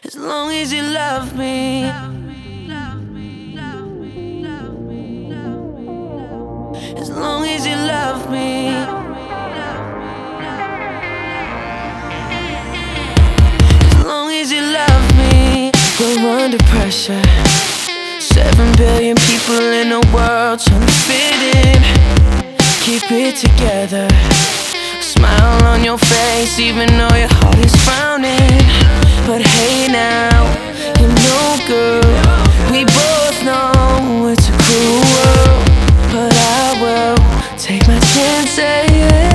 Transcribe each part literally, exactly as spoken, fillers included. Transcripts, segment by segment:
As long as you love me. As long as you love me. As long as you love me. We're under pressure. Seven billion people in the world trying to fit in. Keep it together. Smile on your face even though your heart is frowning. But hey now, you know girl, we both know it's a cruel world. But I will take my chances.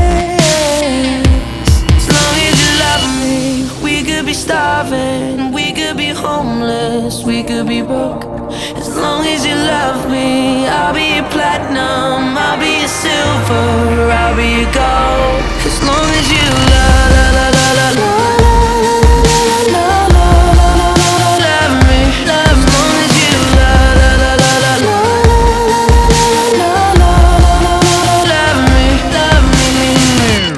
As long as you love me. We could be starving, we could be homeless, we could be broke. As long as you love me, I'll be your platinum, I'll be your silver, I'll be your gold. As long as you love, la la la la la la la love me, love. As long as you love, la la la la la love me, love me.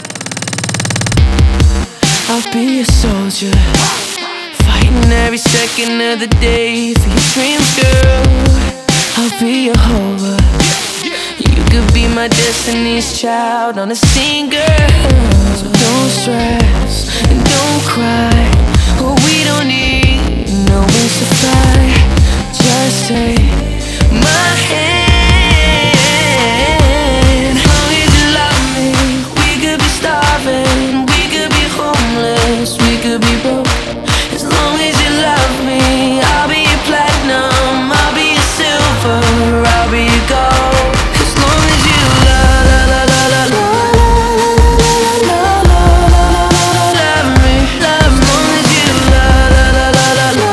I'll be a soldier, fighting every second of the day for your dreams, girl. I'll be your Jehovah. You could be my destiny's child on a scene, girl. So don't stress and don't cry. Oh, we don't need no wings to fly. Just take my hand. As long as you love me. We could be starving, we could be homeless, we could be broke. As long as you love me, I'll be your platinum, I'll be your silver, I'll be your gold. As long as you love, la la la la la love me, love. As long as you love, la la la la la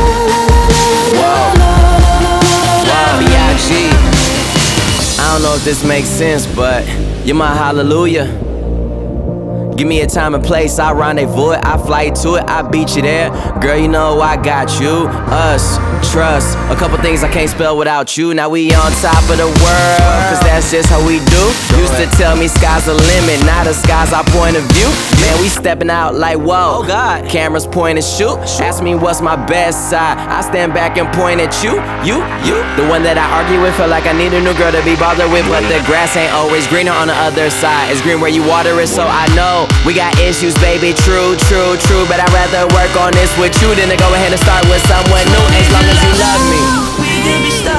Wow, B I G I don't know if this makes sense, but you're my hallelujah. Give me a time and place, I rendezvous it, I fly to it, I beat you there. Girl, you know I got you, us, trust. A couple things I can't spell without you. Now we on top of the world, cause that's just how we do. Used to tell me sky's the limit, now the sky's our point of view. Man, we stepping out like whoa, God. Cameras point and shoot. Ask me what's my best side, I stand back and point at you, you, you. The one that I argue with, feel like I need a new girl to be bothered with. But the grass ain't always greener on the other side. It's green where you water it, so I know we got issues, baby, true, true, true. But I'd rather work on this with you than to go ahead and start with someone new. As long as you love me. We could be starving.